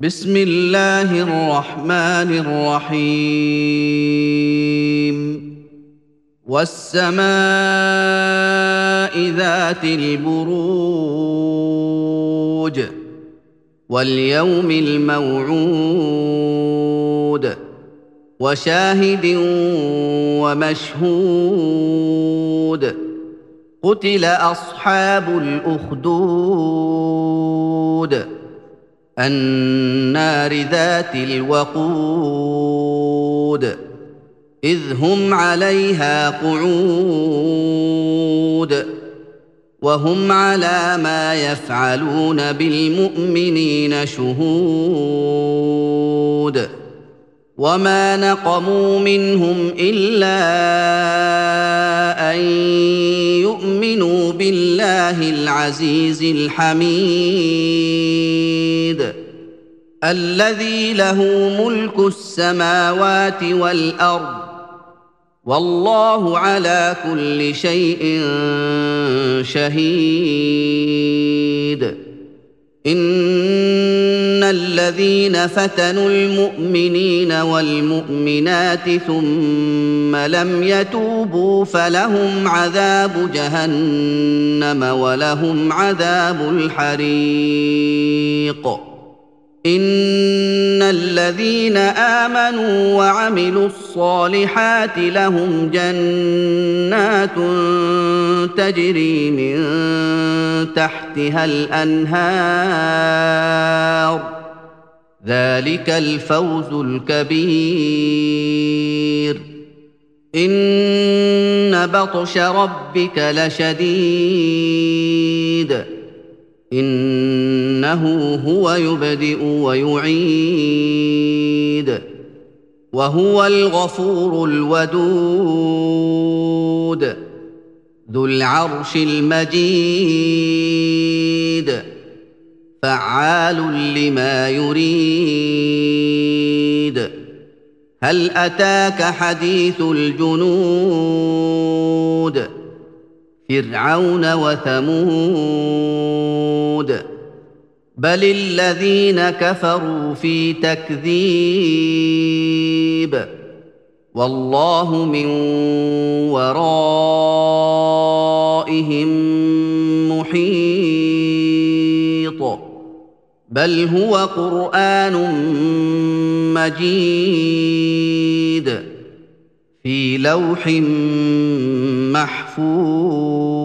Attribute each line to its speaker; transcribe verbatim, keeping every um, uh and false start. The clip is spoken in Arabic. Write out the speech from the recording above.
Speaker 1: بسم الله الرحمن الرحيم والسماء ذات البروج واليوم الموعود وشاهد ومشهود قتل أصحاب الأخدود النار ذات الوقود إذ هم عليها قعود وهم على ما يفعلون بالمؤمنين شهود وما نقموا منهم إلا أن يؤمنوا بالله العزيز الحميد الذي له ملك السماوات والأرض والله على كل شيء شهيد إن الذين فتنوا المؤمنين والمؤمنات ثم لم يتوبوا فلهم عذاب جهنم ولهم عذاب الحريق إن الذين آمنوا وعملوا الصالحات لهم جنات تجري من تحتها الأنهار ذلك الفوز الكبير إن بطش ربك لشديد إنه هو يبدئ ويعيد وهو الغفور الودود ذو العرش المجيد فعال لما يريد هل أتاك حديث الجنود فرعون وثمود بل الذين كفروا في تكذيب والله من ورائهم محيط بل هو قرآن مجيد في لوح محفوظ